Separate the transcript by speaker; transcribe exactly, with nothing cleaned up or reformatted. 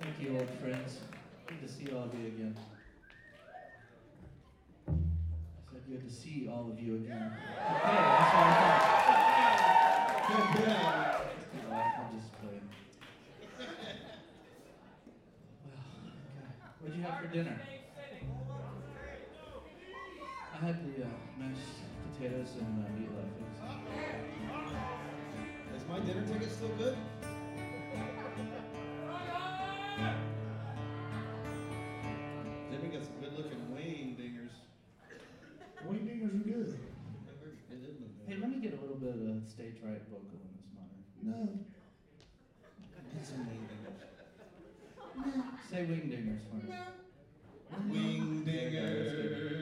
Speaker 1: Thank you, old friends. Good to see all of you again. I said good to see all of you again. Okay, that's what I thought. No, I'm just playing. Well, okay. What'd you have for dinner? I had the uh, mashed potatoes and uh, meatloaf.
Speaker 2: Is my dinner ticket still good? Jimmy got some good-looking wing dingers.
Speaker 3: Wing dingers are good.
Speaker 1: Hey, let me get a little bit of stage right vocal in this monitor.
Speaker 3: No.
Speaker 2: Get some wing dingers.
Speaker 1: Say wing dingers for me.
Speaker 2: Wing dingers.